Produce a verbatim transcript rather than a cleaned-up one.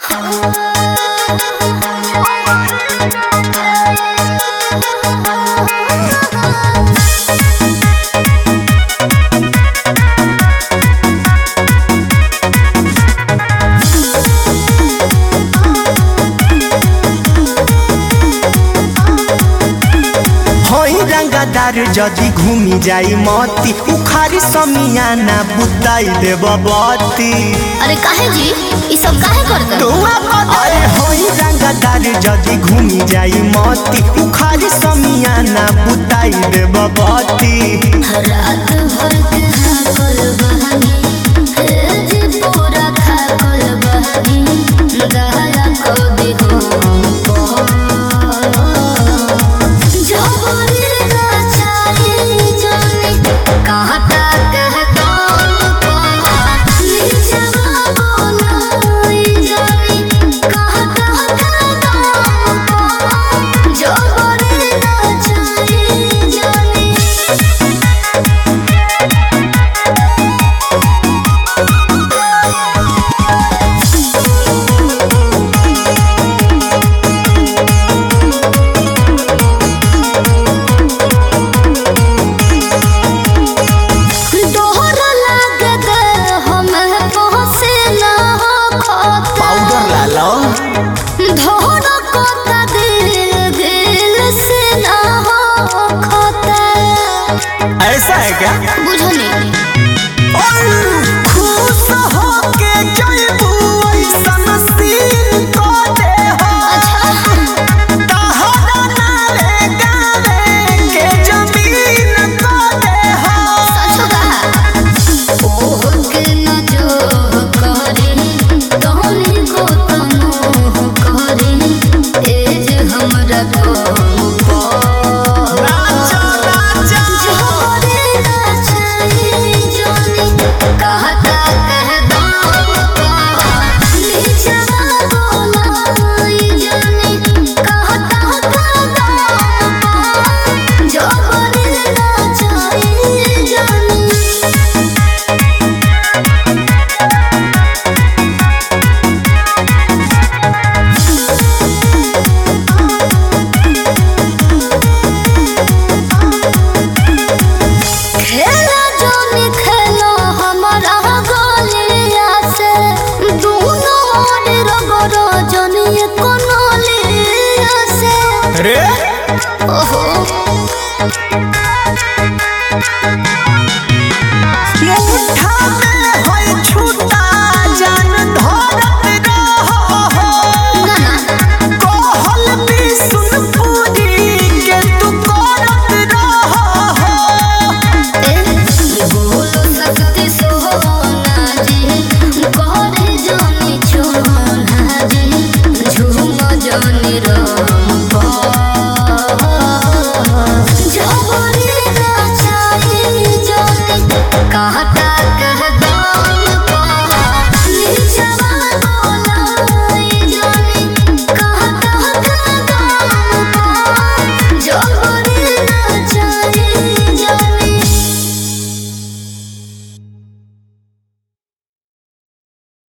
रंगदार जदि घूमी जाई मती उखारी समियाना बुताई देब बती। अरे काहे जी ई सब काहे करत तू अरे होई रंगदार जदि घूमी जाई मती उखारी समियाना बुताई देब बती। रात भर के हाकल बहानी हे जी पूरा खाकल बहानी दया को देखो ऐसा है क्या? बुझल